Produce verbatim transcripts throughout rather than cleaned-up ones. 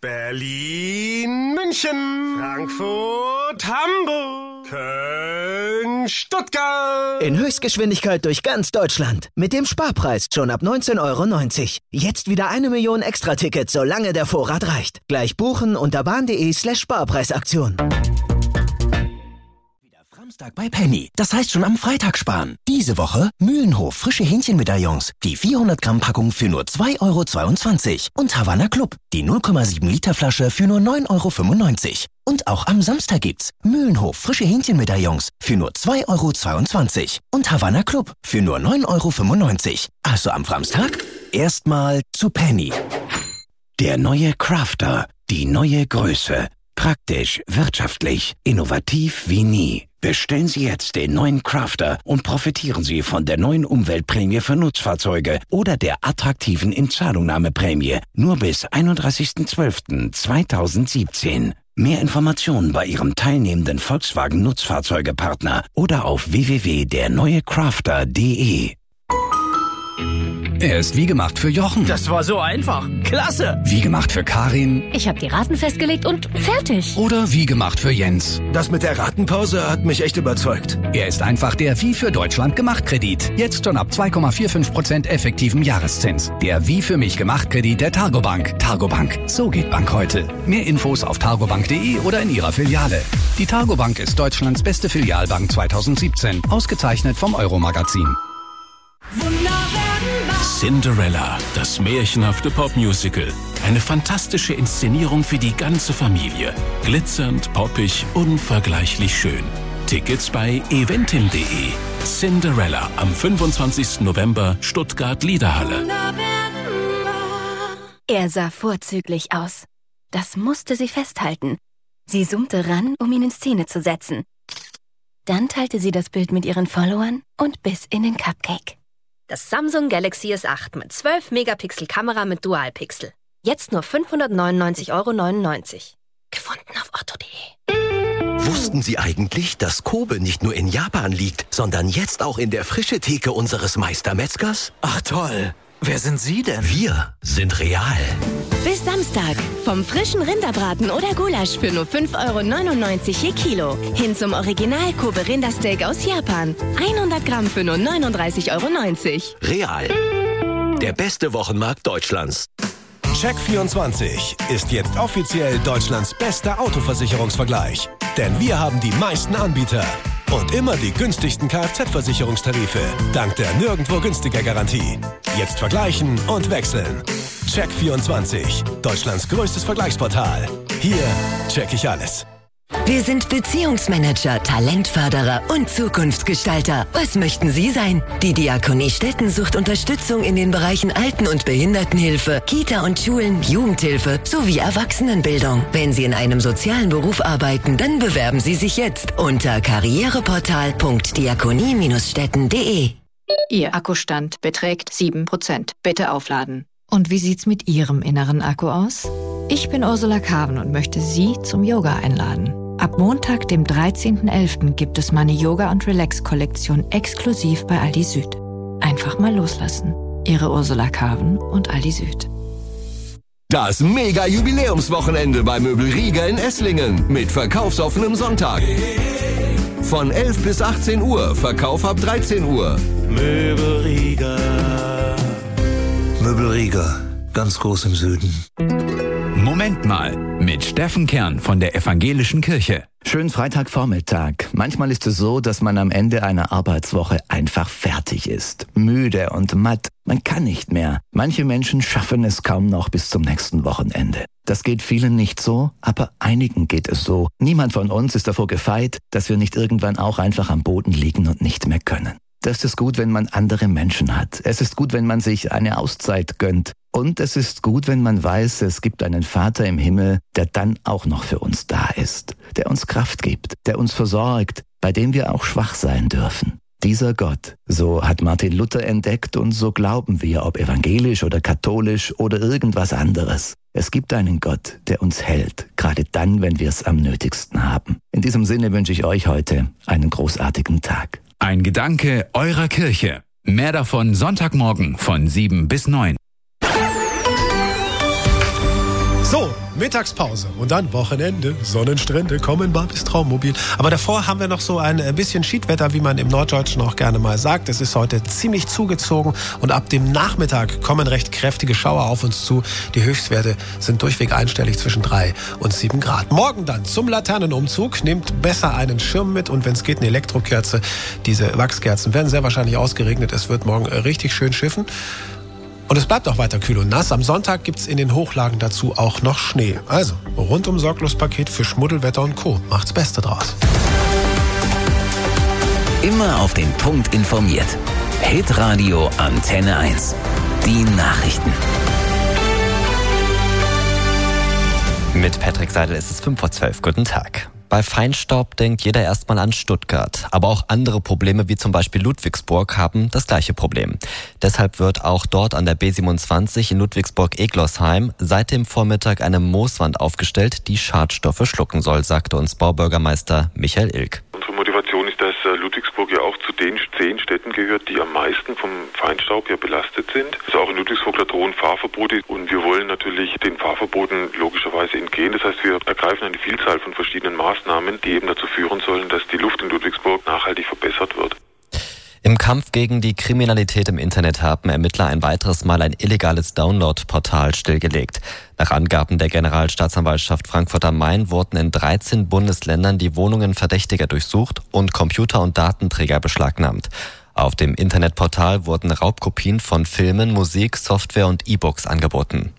Berlin, München, Frankfurt, Hamburg, Köln, Stuttgart. In Höchstgeschwindigkeit durch ganz Deutschland. Mit dem Sparpreis schon ab neunzehn Euro neunzig. Jetzt wieder eine Million Extra-Tickets, solange der Vorrat reicht. Gleich buchen unter bahn.de slash Sparpreisaktion. Samstag bei Penny. Das heißt schon am Freitag sparen. Diese Woche Mühlenhof frische Hähnchenmedaillons. Die vierhundert Gramm Packung für nur zwei Euro zweiundzwanzig. Und Havana Club. Die null Komma sieben Liter Flasche für nur neun Euro fünfundneunzig. Und auch am Samstag gibt's Mühlenhof frische Hähnchenmedaillons für nur zwei Euro zweiundzwanzig. Und Havana Club für nur neun Euro fünfundneunzig. Also am Samstag erstmal zu Penny. Der neue Crafter. Die neue Größe. Praktisch, wirtschaftlich, innovativ wie nie. Bestellen Sie jetzt den neuen Crafter und profitieren Sie von der neuen Umweltprämie für Nutzfahrzeuge oder der attraktiven Inzahlungnahmeprämie nur bis einunddreißigsten zwölften zweitausendsiebzehn. Mehr Informationen bei Ihrem teilnehmenden Volkswagen Nutzfahrzeugepartner oder auf w w w punkt der neue crafter punkt de. Er ist wie gemacht für Jochen. Das war so einfach. Klasse. Wie gemacht für Karin. Ich habe die Raten festgelegt und fertig. Oder wie gemacht für Jens. Das mit der Ratenpause hat mich echt überzeugt. Er ist einfach der Wie für Deutschland gemacht Kredit. Jetzt schon ab zwei Komma fünfundvierzig Prozent effektivem Jahreszins. Der Wie für mich gemacht Kredit der Targobank. Targobank. So geht Bank heute. Mehr Infos auf targobank punkt de oder in Ihrer Filiale. Die Targobank ist Deutschlands beste Filialbank zweitausendsiebzehn. Ausgezeichnet vom Euro-Magazin. Cinderella, das märchenhafte Popmusical. Eine fantastische Inszenierung für die ganze Familie. Glitzernd, poppig, unvergleichlich schön. Tickets bei eventim punkt de. Cinderella am fünfundzwanzigsten November, Stuttgart Liederhalle. Er sah vorzüglich aus. Das musste sie festhalten. Sie zoomte ran, um ihn in Szene zu setzen. Dann teilte sie das Bild mit ihren Followern und biss in den Cupcake. Das Samsung Galaxy S acht mit zwölf Megapixel Kamera mit Dualpixel. Jetzt nur fünfhundertneunundneunzig Euro neunundneunzig. Gefunden auf otto punkt de. Wussten Sie eigentlich, dass Kobe nicht nur in Japan liegt, sondern jetzt auch in der Frischetheke unseres Meistermetzgers? Ach toll. Wer sind Sie denn? Wir sind real. Bis Samstag. Vom frischen Rinderbraten oder Gulasch für nur fünf Euro neunundneunzig je Kilo. Hin zum Original Kobe Rindersteak aus Japan. hundert Gramm für nur neununddreißig Euro neunzig. Real. Der beste Wochenmarkt Deutschlands. Check vierundzwanzig ist jetzt offiziell Deutschlands bester Autoversicherungsvergleich. Denn wir haben die meisten Anbieter und immer die günstigsten Kfz-Versicherungstarife. Dank der nirgendwo günstiger Garantie. Jetzt vergleichen und wechseln. Check vierundzwanzig, Deutschlands größtes Vergleichsportal. Hier check ich alles. Wir sind Beziehungsmanager, Talentförderer und Zukunftsgestalter. Was möchten Sie sein? Die Diakonie Stetten sucht Unterstützung in den Bereichen Alten- und Behindertenhilfe, Kita und Schulen, Jugendhilfe sowie Erwachsenenbildung. Wenn Sie in einem sozialen Beruf arbeiten, dann bewerben Sie sich jetzt unter karriereportal punkt diakonie stetten punkt de. Ihr Akkustand beträgt sieben Prozent. Bitte aufladen. Und wie sieht's mit Ihrem inneren Akku aus? Ich bin Ursula Carven und möchte Sie zum Yoga einladen. Ab Montag, dem dreizehnten elften gibt es meine Yoga- und Relax-Kollektion exklusiv bei Aldi Süd. Einfach mal loslassen. Ihre Ursula Carven und Aldi Süd. Das Mega-Jubiläumswochenende bei Möbel Rieger in Esslingen mit verkaufsoffenem Sonntag. Von elf bis achtzehn Uhr, Verkauf ab dreizehn Uhr. Möbel Rieger. Möbel Rieger, ganz groß im Süden. Moment mal, mit Steffen Kern von der Evangelischen Kirche. Schönen Freitagvormittag. Manchmal ist es so, dass man am Ende einer Arbeitswoche einfach fertig ist. Müde und matt. Man kann nicht mehr. Manche Menschen schaffen es kaum noch bis zum nächsten Wochenende. Das geht vielen nicht so, aber einigen geht es so. Niemand von uns ist davor gefeit, dass wir nicht irgendwann auch einfach am Boden liegen und nicht mehr können. Das ist gut, wenn man andere Menschen hat. Es ist gut, wenn man sich eine Auszeit gönnt. Und es ist gut, wenn man weiß, es gibt einen Vater im Himmel, der dann auch noch für uns da ist, der uns Kraft gibt, der uns versorgt, bei dem wir auch schwach sein dürfen. Dieser Gott, so hat Martin Luther entdeckt und so glauben wir, ob evangelisch oder katholisch oder irgendwas anderes. Es gibt einen Gott, der uns hält, gerade dann, wenn wir es am nötigsten haben. In diesem Sinne wünsche ich euch heute einen großartigen Tag. Ein Gedanke eurer Kirche. Mehr davon Sonntagmorgen von sieben bis neun. So, Mittagspause und dann Wochenende. Sonnenstrände kommen mal bis Traummobil. Aber davor haben wir noch so ein bisschen Schiedwetter, wie man im Norddeutschen auch gerne mal sagt. Es ist heute ziemlich zugezogen und ab dem Nachmittag kommen recht kräftige Schauer auf uns zu. Die Höchstwerte sind durchweg einstellig zwischen drei und sieben Grad. Morgen dann zum Laternenumzug. Nehmt besser einen Schirm mit und wenn es geht eine Elektrokerze. Diese Wachskerzen werden sehr wahrscheinlich ausgeregnet. Es wird morgen richtig schön schiffen. Und es bleibt auch weiter kühl und nass. Am Sonntag gibt's in den Hochlagen dazu auch noch Schnee. Also, rundum sorglos Paket für Schmuddelwetter und Co. Macht's Beste draus. Immer auf den Punkt informiert. Hitradio Antenne eins. Die Nachrichten. Mit Patrick Seidel ist es fünf vor zwölf. Guten Tag. Bei Feinstaub denkt jeder erstmal an Stuttgart. Aber auch andere Probleme wie zum Beispiel Ludwigsburg haben das gleiche Problem. Deshalb wird auch dort an der B siebenundzwanzig in Ludwigsburg-Eglossheim seit dem Vormittag eine Mooswand aufgestellt, die Schadstoffe schlucken soll, sagte uns Baubürgermeister Michael Ilk. Unsere Motivation ist, dass Ludwigsburg ja auch zu den zehn Städten gehört, die am meisten vom Feinstaub ja belastet sind. Also auch in Ludwigsburg da drohen Fahrverbote und wir wollen natürlich den Fahrverboten logischerweise entgehen. Das heißt, wir ergreifen eine Vielzahl von verschiedenen Maßnahmen, die eben dazu führen sollen, dass die Luft in Ludwigsburg nachhaltig verbessert wird. Im Kampf gegen die Kriminalität im Internet haben Ermittler ein weiteres Mal ein illegales Download-Portal stillgelegt. Nach Angaben der Generalstaatsanwaltschaft Frankfurt am Main wurden in dreizehn Bundesländern die Wohnungen Verdächtiger durchsucht und Computer und Datenträger beschlagnahmt. Auf dem Internetportal wurden Raubkopien von Filmen, Musik, Software und E-Books angeboten.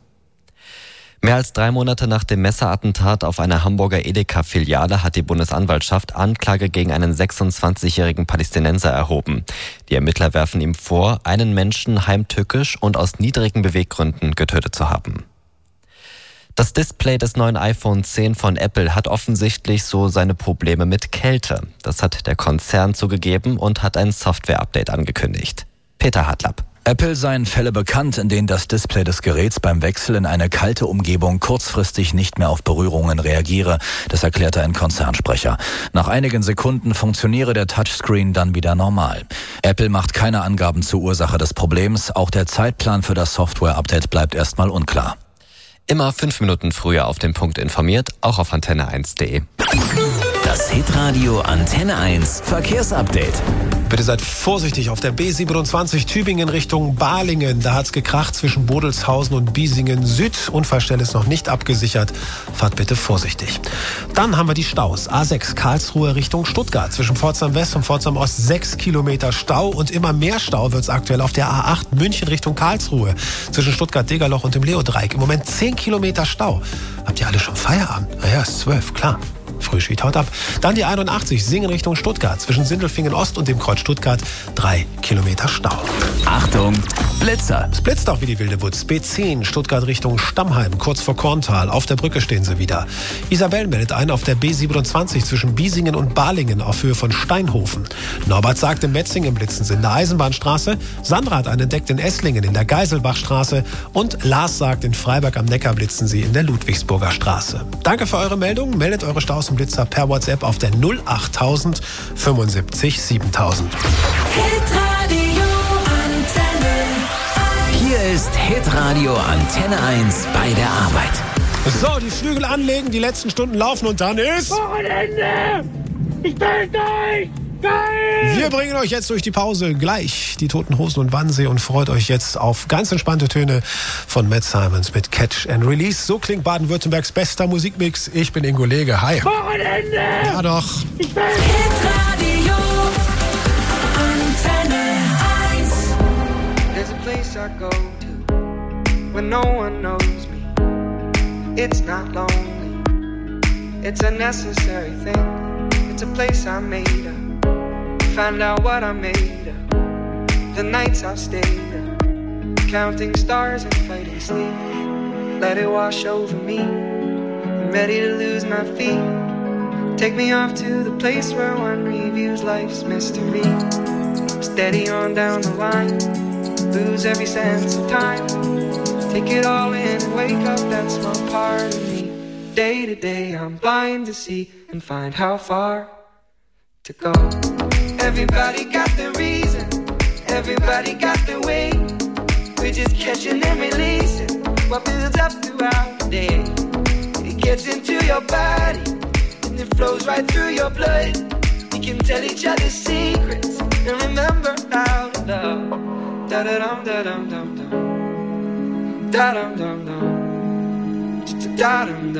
Mehr als drei Monate nach dem Messerattentat auf eine Hamburger Edeka-Filiale hat die Bundesanwaltschaft Anklage gegen einen sechsundzwanzigjährigen Palästinenser erhoben. Die Ermittler werfen ihm vor, einen Menschen heimtückisch und aus niedrigen Beweggründen getötet zu haben. Das Display des neuen iPhone zehn von Apple hat offensichtlich so seine Probleme mit Kälte. Das hat der Konzern zugegeben und hat ein Software-Update angekündigt. Peter Hartlapp. Apple seien Fälle bekannt, in denen das Display des Geräts beim Wechsel in eine kalte Umgebung kurzfristig nicht mehr auf Berührungen reagiere. Das erklärte ein Konzernsprecher. Nach einigen Sekunden funktioniere der Touchscreen dann wieder normal. Apple macht keine Angaben zur Ursache des Problems. Auch der Zeitplan für das Software-Update bleibt erstmal unklar. Immer fünf Minuten früher auf den Punkt informiert, auch auf antenne eins punkt de. Das Hitradio Antenne eins Verkehrsupdate. Bitte seid vorsichtig auf der B siebenundzwanzig Tübingen Richtung Balingen. Da hat's gekracht zwischen Bodelshausen und Biesingen Süd. Unfallstelle ist noch nicht abgesichert. Fahrt bitte vorsichtig. Dann haben wir die Staus. A sechs Karlsruhe Richtung Stuttgart. Zwischen Pforzheim West und Pforzheim Ost sechs Kilometer Stau. Und immer mehr Stau wird's aktuell auf der A acht München Richtung Karlsruhe. Zwischen Stuttgart-Degerloch und dem Leodreieck. Im Moment zehn Kilometer Stau. Habt ihr alle schon Feierabend? Naja, ist zwölf, klar. Frühschied haut ab. Dann die einundachtzig Singen Richtung Stuttgart. Zwischen Sindelfingen Ost und dem Kreuz Stuttgart drei Kilometer Stau. Achtung, Blitzer. Es blitzt auch wie die wilde Wutz. B zehn Stuttgart Richtung Stammheim, kurz vor Korntal. Auf der Brücke stehen sie wieder. Isabel meldet ein auf der B siebenundzwanzig zwischen Biesingen und Balingen auf Höhe von Steinhofen. Norbert sagt, in Metzingen blitzen sie in der Eisenbahnstraße. Sandra hat einen entdeckt in Esslingen in der Geiselbachstraße. Und Lars sagt, in Freiberg am Neckar blitzen sie in der Ludwigsburger Straße. Danke für eure Meldung. Meldet eure Staus und Blitzer per WhatsApp auf der null achttausend fünfundsiebzig siebentausend. Hier ist Hitradio Antenne eins bei der Arbeit. So, die Flügel anlegen, die letzten Stunden laufen und dann ist... Wochenende! Ich bin durch! Geil! Wir bringen euch jetzt durch die Pause gleich die Toten Hosen und Wannsee und freut euch jetzt auf ganz entspannte Töne von Matt Simons mit Catch and Release. So klingt Baden-Württembergs bester Musikmix. Ich bin Ingo Lege. Hi. Wochenende! Ja doch. Ich bin Hitradio Antenne eins. There's a place I go to when no one knows me. It's not lonely. It's a necessary thing. It's a place I made up. Find out what I'm made of. The nights I've stayed up, counting stars and fighting sleep. Let it wash over me. I'm ready to lose my feet. Take me off to the place where one reviews life's mystery. Steady on down the line, lose every sense of time. Take it all in and wake up that small part of me. Day to day I'm blind to see and find how far to go. Everybody got their reason, everybody got their way. We're just catching and releasing what builds up throughout the day. through your body, and it flows right through your blood. We can tell each other secrets and remember how to love. Da da dum da dum dum dum. Da dum dum dum. Da dum dum.